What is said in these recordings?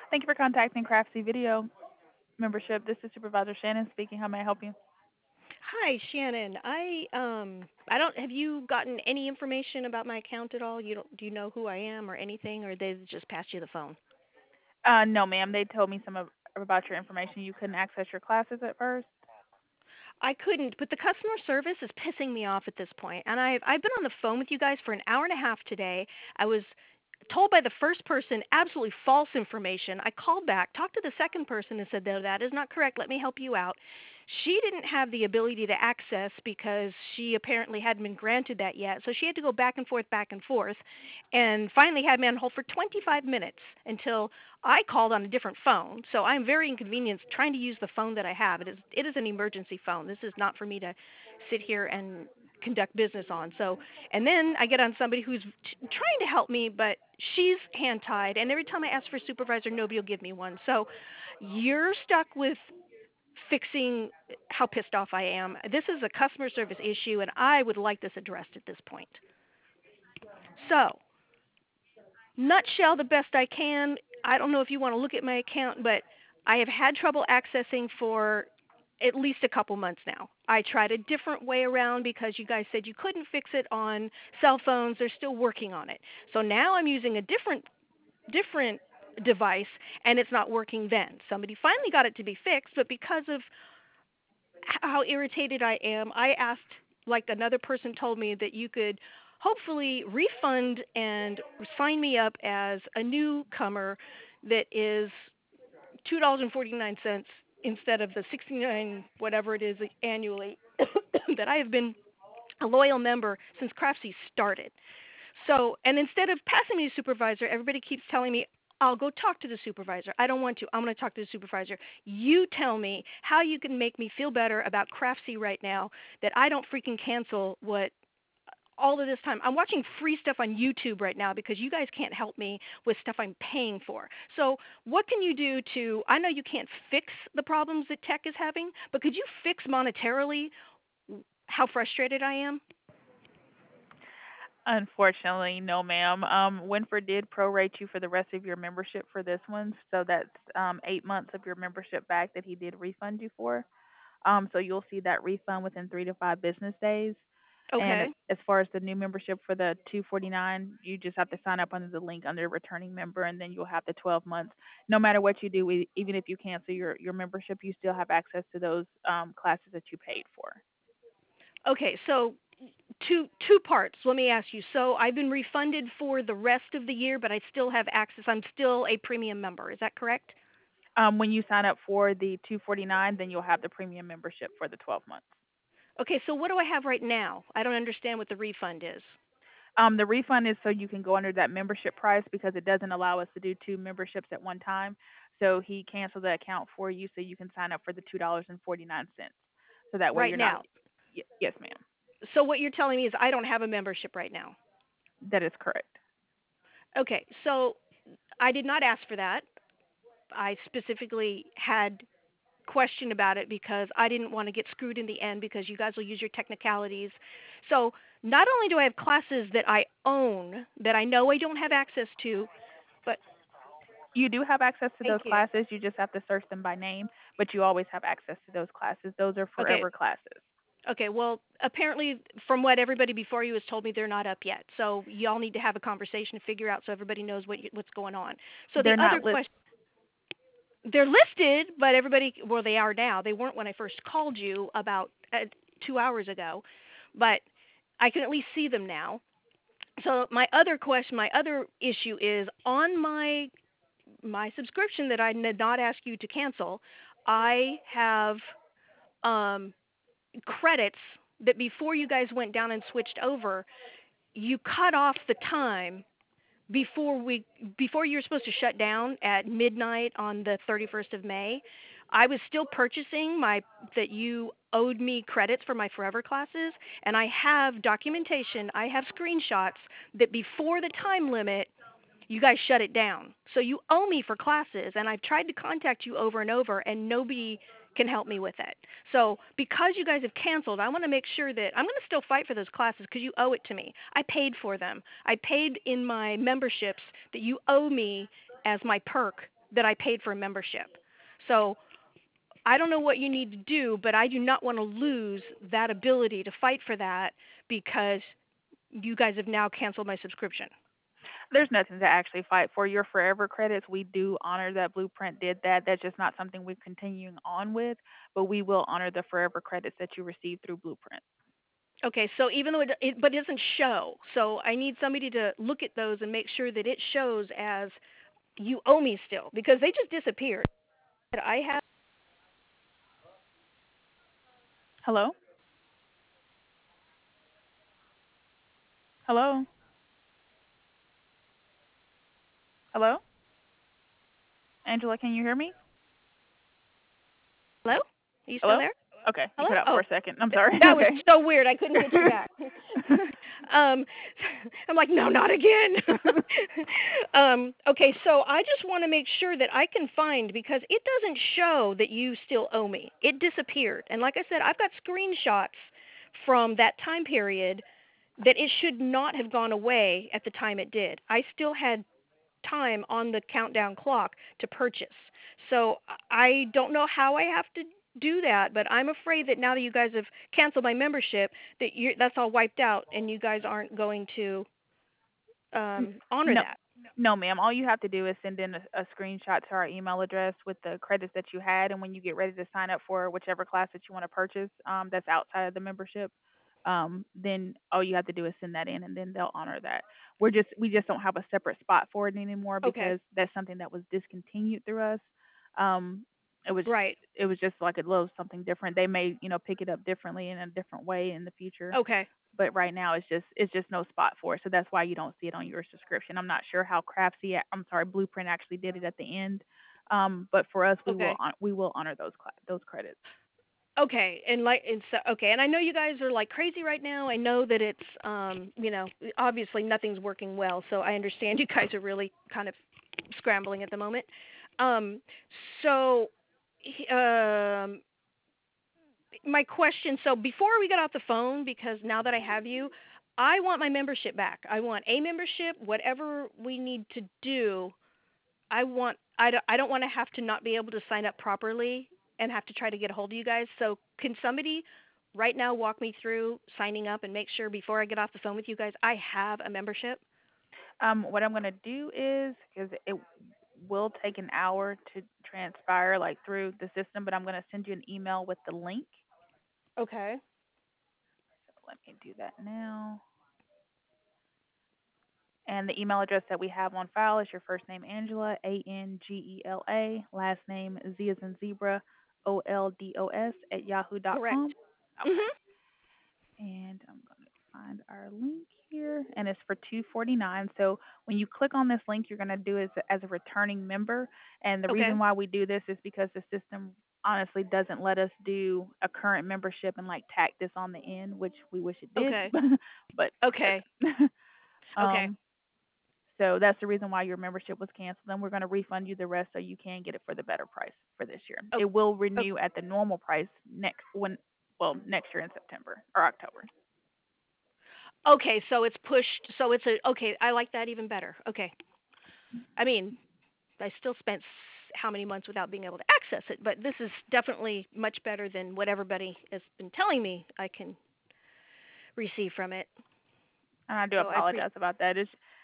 Thank you for contacting Craftsy Video Membership. This is Supervisor Shannon speaking. How may I help you? Hi, Shannon. I don't have you gotten any information about my account at all? You don't do you know who I am or anything, or they just passed you the phone? No, ma'am. They told me about your information. You couldn't access your classes at first. I couldn't, but the customer service is pissing me off at this point. And I've been on the phone with you guys for an hour and a half today. I was told by the first person absolutely false information. I called back, talked to the second person and said, "No, that is not correct. Let me help you out." She didn't have the ability to access because she apparently hadn't been granted that yet. So she had to go back and forth, and finally had me on hold for 25 minutes until I called on a different phone. So I'm very inconvenienced trying to use the phone that I have. It is an emergency phone. This is not for me to sit here and conduct business on. So, and then I get on somebody who's trying to help me, but she's hand tied. And every time I ask for a supervisor, nobody will give me one. So, you're stuck with fixing how pissed off I am. This is a customer service issue, and I would like this addressed at this point. So, nutshell, the best I can. I don't know if you want to look at my account, but I have had trouble accessing for at least a couple months now. I tried a different way around because you guys said you couldn't fix it on cell phones. They're still working on it. So now I'm using a different device and it's not working then. Somebody finally got it to be fixed, but because of how irritated I am, I asked, like another person told me, that you could hopefully refund and sign me up as a newcomer that is $2.49 instead of the 69 whatever it is annually that I have been a loyal member since Craftsy started. So, and instead of passing me to supervisor, everybody keeps telling me, "I'll go talk to the supervisor." I don't want to. I'm going to talk to the supervisor. You tell me how you can make me feel better about Craftsy right now, that I don't freaking cancel what all of this time. I'm watching free stuff on YouTube right now because you guys can't help me with stuff I'm paying for. So, what can you do to, I know you can't fix the problems that tech is having, but could you fix monetarily how frustrated I am? Unfortunately, no, ma'am. Winford did prorate you for the rest of your membership for this one, so that's 8 months of your membership back that he did refund you for. So you'll see that refund within 3 to 5 business days. And Okay. as far as the new membership for the 249, you just have to sign up under the link under returning member, and then you'll have the 12 months. No matter what you do, even if you cancel your membership, you still have access to those classes that you paid for. Okay, so two parts. Let me ask you. So I've been refunded for the rest of the year, but I still have access. I'm still a premium member. Is that correct? When you sign up for the 249, then you'll have the premium membership for the 12 months. Okay, so what do I have right now? I don't understand what the refund is. The refund is so you can go under that membership price because it doesn't allow us to do two memberships at one time. So he canceled the account for you so you can sign up for the $2.49. So that way Right you're not. now. Yes, ma'am. So what you're telling me is I don't have a membership right now. That is correct. Okay, so I did not ask for that. I specifically had question about it because I didn't want to get screwed in the end because you guys will use your technicalities. So not only do I have classes that I own that I know I don't have access to, but You do have access to those thank you. classes. You just have to search them by name, but you always have access to those classes. Those are Okay. forever classes. Okay. Well, apparently, from what everybody before you has told me, they're not up yet. So y'all need to have a conversation to figure out so everybody knows what's going on. So the They're other not list. question, they're listed, but everybody, well, they are now. They weren't when I first called you about 2 hours ago, but I can at least see them now. So my other issue is on my subscription that I did not ask you to cancel. I have um, credits that before you guys went down and switched over, you cut off the time before we before you're supposed to shut down at midnight on the 31st of May. I was still purchasing my that you owed me credits for my forever classes, and I have documentation, I have screenshots that before the time limit you guys shut it down. So you owe me for classes, and I've tried to contact you over and over, and nobody can help me with it. So because you guys have canceled, I want to make sure that I'm going to still fight for those classes because you owe it to me. I paid for them. I paid in my memberships that you owe me as my perk. that I paid for a membership. So I don't know what you need to do, but I do not want to lose that ability to fight for that because you guys have now canceled my subscription. There's nothing to actually fight for. Your forever credits, we do honor that Blueprint did that. That's just not something we're continuing on with, but we will honor the forever credits that you received through Blueprint. Okay, so even though but it doesn't show, so I need somebody to look at those and make sure that it shows as you owe me still because they just disappeared. I have. Hello? Hello? Hello? Angela, can you hear me? Hello? Are you still Hello? there? Okay, you Hello? cut out for Oh, a second. I'm sorry. that was Okay. so weird. I couldn't get you back. um, I'm like, no, not again. Okay, so I just want to make sure that I can find because it doesn't show that you still owe me. It disappeared, and like I said, I've got screenshots from that time period that it should not have gone away at the time it did. I still had time on the countdown clock to purchase. So I don't know how I have to do that, but I'm afraid that now that you guys have canceled my membership, that that's all wiped out, and you guys aren't going to honor No, that. no, ma'am. All you have to do is send in a screenshot to our email address with the credits that you had, and when you get ready to sign up for whichever class that you want to purchase, that's outside of the membership, then all you have to do is send that in, and then they'll honor that. We just don't have a separate spot for it anymore Okay. because that's something that was discontinued through us. Um, it was Right. it was just like a little something different. They may pick it up differently in a different way in the future, Okay. but right now it's just no spot for it. So that's why you don't see it on your subscription. I'm not sure how I'm sorry, Blueprint actually did it at the end. But for us, Okay. we will honor those credits. Okay, and so okay, and I know you guys are like crazy right now. I know that it's obviously nothing's working well, so I understand you guys are really kind of scrambling at the moment. Um so um my question, so before we get off the phone, because now that I have you, I want my membership back. I want a membership, whatever we need to do. I don't want to have to not be able to sign up properly and have to try to get a hold of you guys. So can somebody right now walk me through signing up and make sure before I get off the phone with you guys I have a membership? What I'm gonna do is because it will take an hour to transpire like through the system, but I'm gonna send you an email with the link. Okay. So let me do that now. And the email address that we have on file is your first name Angela, Angela, last name Z as in zebra, Oldos at Correct. yahoo.com. Mhm. Okay. And I'm going to find our link here, and it's for 249. So when you click on this link, you're going to do it as a returning member. And the Okay. reason why we do this is because the system honestly doesn't let us do a current membership and like tack this on the end, which we wish it did, Okay. but it Okay. doesn't. Okay. um, so that's the reason why your membership was canceled, and we're going to refund you the rest so you can get it for the better price for this year. Oh, It will oh, renew at the normal price next year in September or October. okay, so it's pushed. So it's a okay. I like that even better. Okay. I mean, I still spent how many months without being able to access it, but this is definitely much better than what everybody has been telling me I can receive from it. And I do So apologize about that.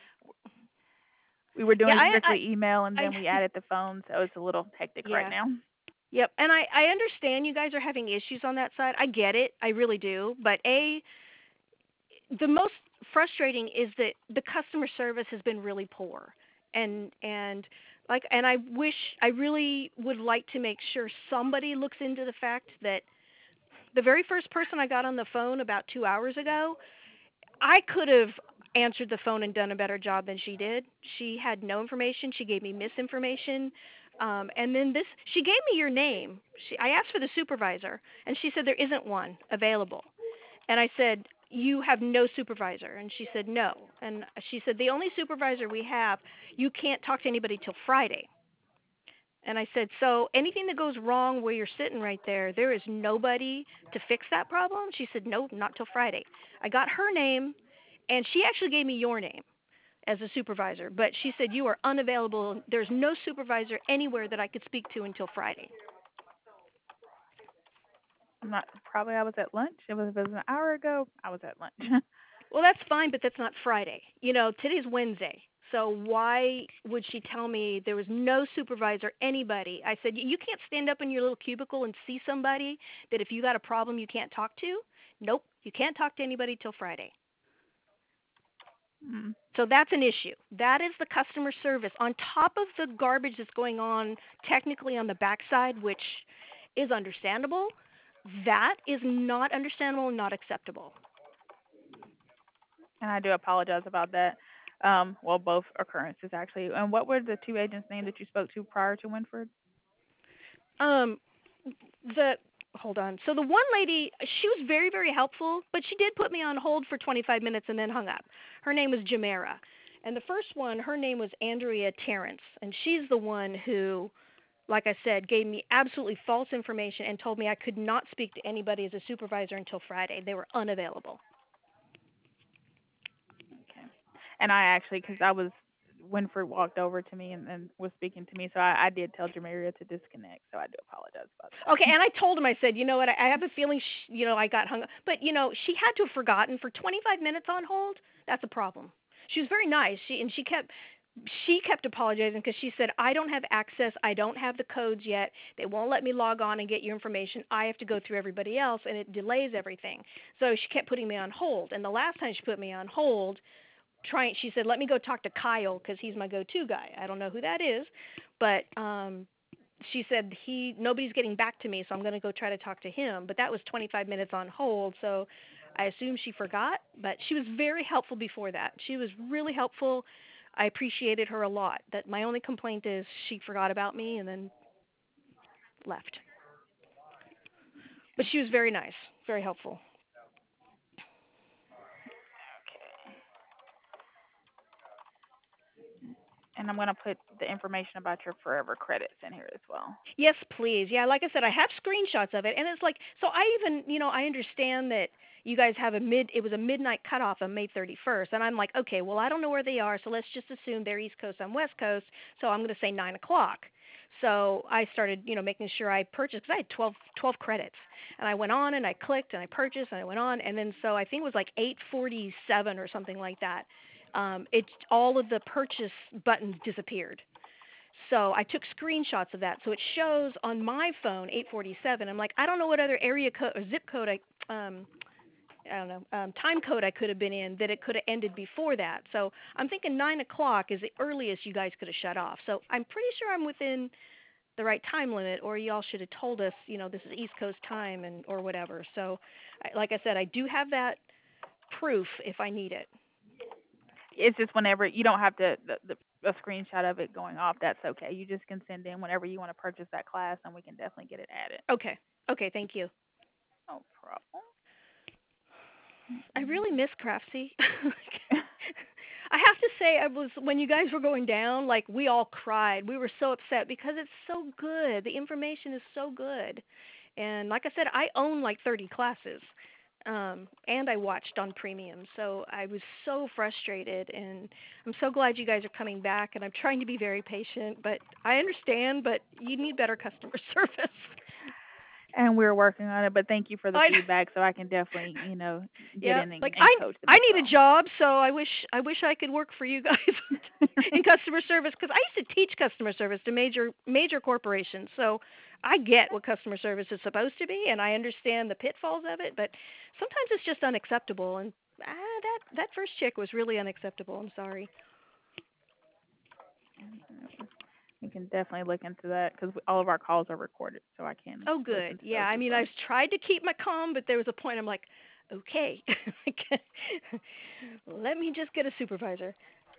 We were yeah, doing strictly email, and then we I added the phone, so it's a little hectic right yeah. now. Yep, and I understand you guys are having issues on that side. I get it. I really do. But the most frustrating is that the customer service has been really poor. And I wish I really would like to make sure somebody looks into the fact that the very first person I got on the phone about 2 hours ago, I could have answered the phone and done a better job than she did. She had no information. She gave me misinformation. And then she gave me your name. I asked for the supervisor, and she said there isn't one available. And I said, you have no supervisor. And she said, no. And she said, the only supervisor we have, you can't talk to anybody till Friday. And I said, so anything that goes wrong where you're sitting right there, there is nobody to fix that problem? She said, no, not till Friday. I got her name, and she actually gave me your name. as a supervisor, but she said you are unavailable. There's no supervisor anywhere that I could speak to until Friday. I'm not. Probably I was at lunch. If it was an hour ago, I was at lunch. Well, that's fine, but that's not Friday. You know, today's Wednesday. So why would she tell me there was no supervisor, anybody? I said, you can't stand up in your little cubicle and see somebody that if you got a problem you can't talk to? Nope, you can't talk to anybody till Friday. Mm. So that's an issue. That is the customer service. On top of the garbage that's going on technically on the backside, which is understandable, that is not understandable and not acceptable. And I do apologize about that. Well, both occurrences actually. And what were the two agents' name that you spoke to prior to Winford? Um, the hold on. So the one lady, she was very very helpful, but she did put me on hold for 25 minutes and then hung up. Her name was Jamera. And the first one, her name was Andrea Terrence, and she's the one who, like I said, gave me absolutely false information and told me I could not speak to anybody as a supervisor until Friday. They were unavailable. Okay. And I actually, because I was, Winford walked over to me and was speaking to me, so I did tell Jamaria to disconnect. So I do apologize about Okay, that. and I told him, I said, you know what, I have a feeling, I got hung up. But, she had to have forgotten for 25 minutes on hold. That's a problem. She was very nice. She kept apologizing because she said, I don't have access. I don't have the codes yet. They won't let me log on and get your information. I have to go through everybody else, and it delays everything. So she kept putting me on hold. And the last time she put me on hold, she said, let me go talk to Kyle because he's my go-to guy. I don't know who that is, but she said nobody's getting back to me, so I'm going to go try to talk to him. But that was 25 minutes on hold, so I assume she forgot. But she was very helpful before that. She was really helpful. I appreciated her a lot. That my only complaint is she forgot about me and then left. But she was very nice, very helpful. Okay. And I'm gonna put the information about your forever credits in here as well. Yes, please. Yeah, like I said, I have screenshots of it, and it's like, so I even, I understand that you guys have it was a midnight cutoff on May 31st, and I'm like, okay, well, I don't know where they are, so let's just assume they're East Coast, I'm West Coast, so I'm going to say 9 o'clock. So I started, making sure I purchased, because I had 12 credits, and I went on and I clicked and I purchased and I went on, and then so I think it was like 8:47 or something like that. All of the purchase buttons disappeared. So I took screenshots of that. So it shows on my phone 8:47. I'm like, I don't know what other area code or zip code I don't know, time code I could have been in that it could have ended before that. So I'm thinking 9 o'clock is the earliest you guys could have shut off. So I'm pretty sure I'm within the right time limit, or y'all should have told us, this is East Coast time and or whatever. So, like I said, I do have that proof if I need it. It's just whenever you don't have to a screenshot of it going off. That's okay. You just can send in whenever you want to purchase that class, and we can definitely get it added. Okay. Okay, thank you. No problem. I really miss Craftsy. I have to say, I was when you guys were going down, like we all cried. We were so upset because it's so good. The information is so good, and like I said, I own like 30 classes, and I watched on premium. So I was so frustrated, and I'm so glad you guys are coming back. And I'm trying to be very patient, but I understand. But you need better customer service. And we're working on it, but thank you for the I feedback, so I can definitely, get Yeah, in like and coach them I as need a well. job, so I wish I could work for you guys in customer service because I used to teach customer service to major corporations. So I get what customer service is supposed to be, and I understand the pitfalls of it. But sometimes it's just unacceptable, and that first chick was really unacceptable. I'm sorry. We can definitely look into that because all of our calls are recorded, so I can Oh, listen good. to Yeah, those I as mean, well. I've tried to keep my calm, but there was a point I'm like, okay, let me just get a supervisor.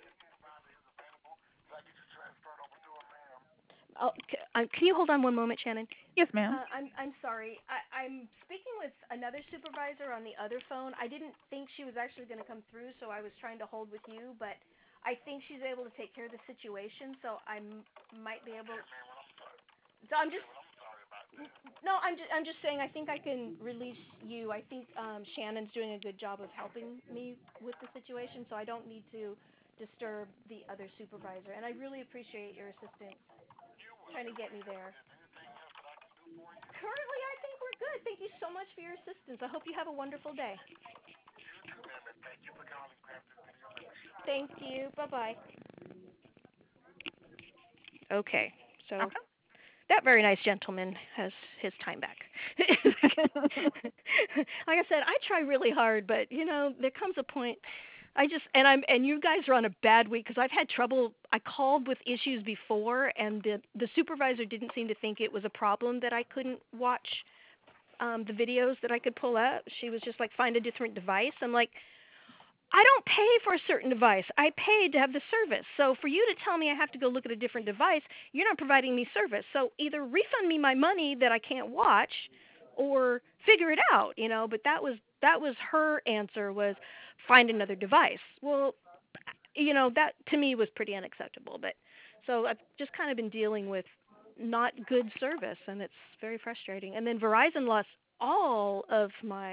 Can you hold on one moment, Shannon? Yes, ma'am. I'm sorry. I'm speaking with another supervisor on the other phone. I didn't think she was actually going to come through, so I was trying to hold with you. But I think she's able to take care of the situation, so might be able. So I'm just no. I'm just saying. I think I can release you. I think Shannon's doing a good job of helping me with the situation, so I don't need to disturb the other supervisor. And I really appreciate your assistance trying to get me there. Currently, I think we're good. Thank you so much for your assistance. I hope you have a wonderful day. Thank you. Bye bye. Okay, so that very nice gentleman has his time back. Okay. Like I said, I try really hard, but there comes a point I just and you guys are on a bad week because I've had trouble. I called with issues before, and the supervisor didn't seem to think it was a problem that I couldn't watch the videos that I could pull up. She was just like, find a different device. I'm like, I don't pay for a certain device. I paid to have the service. So for you to tell me I have to go look at a different device, you're not providing me service. So either refund me my money that I can't watch or figure it out. But that was her answer, was find another device. Well, that to me was pretty unacceptable. But so I've just kind of been dealing with not good service, and it's very frustrating. And then Verizon lost all of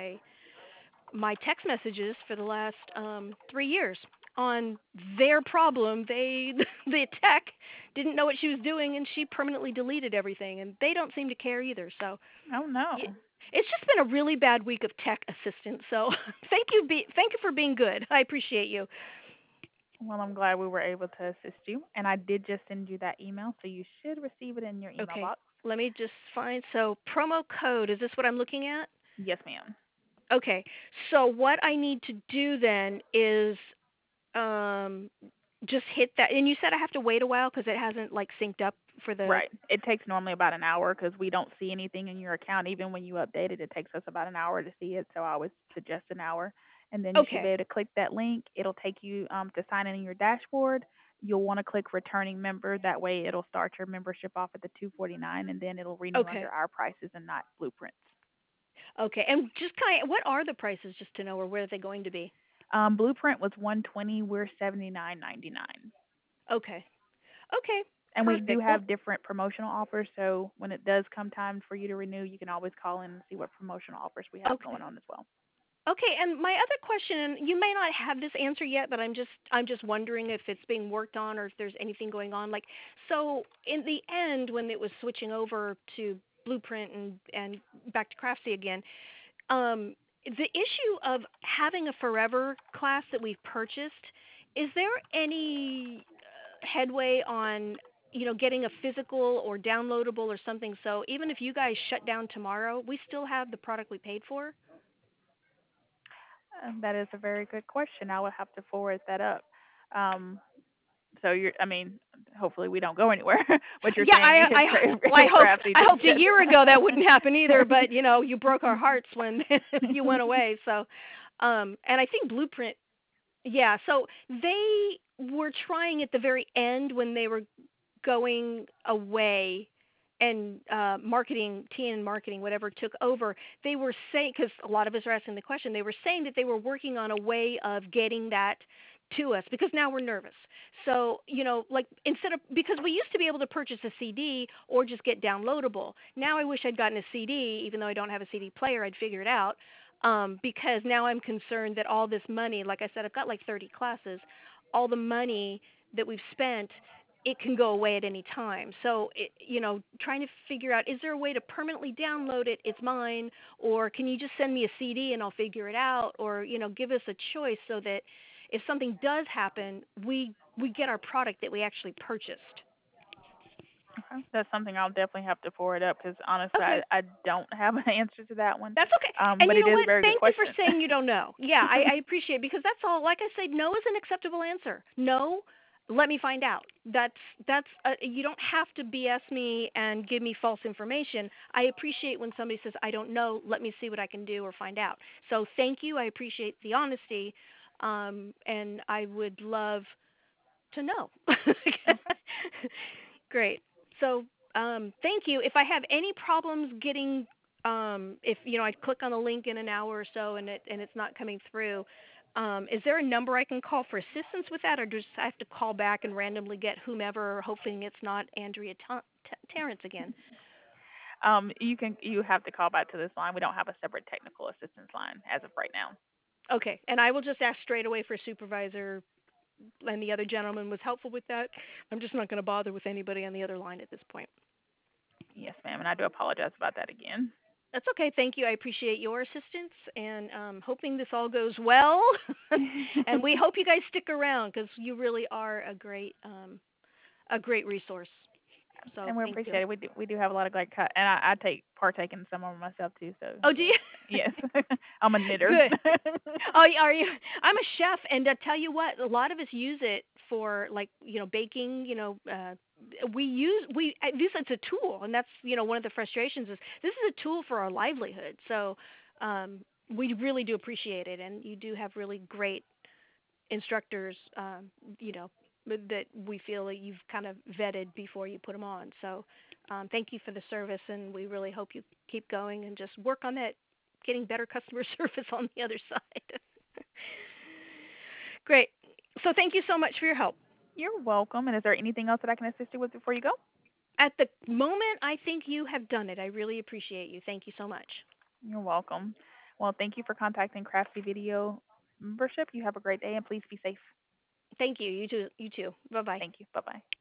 my text messages for the last 3 years on their problem. The tech didn't know what she was doing, and she permanently deleted everything, and they don't seem to care either. So Oh no. it's just been a really bad week of tech assistance. So thank you for being good. I appreciate you. Well, I'm glad we were able to assist you, and I did just send you that email, so you should receive it in your email Okay, box. let me just find, so promo code, is this what I'm looking at? Yes, ma'am. Okay, so what I need to do then is um just hit that, and you said I have to wait a while because it hasn't like synced up for the. Right. It takes normally about an hour because we don't see anything in your account. Even when you update it, it takes us about an hour to see it. So I always suggest an hour. And then you should be Okay. able to click that link. It'll take you to sign in your dashboard. You'll want to click returning member. That way it'll start your membership off at the 249 and then it'll renew under Okay. our prices and not Blueprints. Okay. And just kind of, what are the prices, just to know, or where are they going to be? Blueprint was 120, we're 79.99. Okay. Okay. And we do Perfect. Well, have different promotional offers, so when it does come time for you to renew, you can always call in and see what promotional offers we have okay. going on as well. Okay, and my other question, and you may not have this answer yet, but I'm just wondering if it's being worked on or if there's anything going on. Like, so in the end, when it was switching over to Blueprint and back to Craftsy again, the issue of having a Forever class that we've purchased, is there any headway on getting a physical or downloadable or something? So even if you guys shut down tomorrow, we still have the product we paid for. That is a very good question. I would have to forward that up. Um, so I mean, hopefully we don't go anywhere. What you're Yeah, saying is, well, I if hoped Crafty I did hoped a shut year down. ago that wouldn't happen either, but you broke our hearts when you went away. So, and I think Blueprint, yeah. So they were trying at the very end when they were going away, and marketing, TN marketing, whatever took over. They were saying, because a lot of us are asking the question, they were saying that they were working on a way of getting that to us, because now we're nervous. So, like, instead of, because we used to be able to purchase a CD or just get downloadable. Now I wish I'd gotten a CD, even though I don't have a CD player. I'd figure it out. Because now I'm concerned that all this money, like I said, I've got like 30 classes, all the money that we've spent, it can go away at any time. So, trying to figure out, is there a way to permanently download it? It's mine. Or can you just send me a CD and I'll figure it out? Or, give us a choice so that if something does happen, we get our product that we actually purchased. Okay. That's something I'll definitely have to forward up because honestly, Okay. I don't have an answer to that one. That's okay. And But you it know is a what? very good Thank you for question. saying you don't know. Yeah, I appreciate it, because that's all. Like I said, no is an acceptable answer. No, let me find out. That's you don't have to BS me and give me false information. I appreciate when somebody says I don't know. Let me see what I can do or find out. So thank you. I appreciate the honesty, and I would love to know. Okay. Great. So, thank you. If I have any problems getting, if I click on the link in an hour or so and it's not coming through, is there a number I can call for assistance with that, or just I have to call back and randomly get whomever, hoping it's not Andrea Terrence again? You have to call back to this line. We don't have a separate technical assistance line as of right now. Okay, and I will just ask straight away for supervisor. and the other gentleman was helpful with that. I'm just not going to bother with anybody on the other line at this point. Yes, ma'am, and I do apologize about that again. That's okay. Thank you. I appreciate your assistance and hoping this all goes well. And we hope you guys stick around because you really are a great resource. So And we thank you. appreciate it. We do have a lot of great cut, and I take partake in some of them myself too. So Oh, do you? yes, I'm a knitter. Good. Oh, are you? I'm a chef, and I tell you what, a lot of us use it for like baking. We use it as a tool, and that's one of the frustrations is this is a tool for our livelihood. So we really do appreciate it, and you do have really great instructors. You know that we feel that you've kind of vetted before you put them on. So thank you for the service, and we really hope you keep going and just work on that, getting better customer service on the other side. Great. So thank you so much for your help. You're welcome. And is there anything else that I can assist you with before you go? At the moment, I think you have done it. I really appreciate you. Thank you so much. You're welcome. Well, thank you for contacting Crafty Video membership. You have a great day, and please be safe. Thank you. You too. You too. Bye bye. Thank you. Bye bye.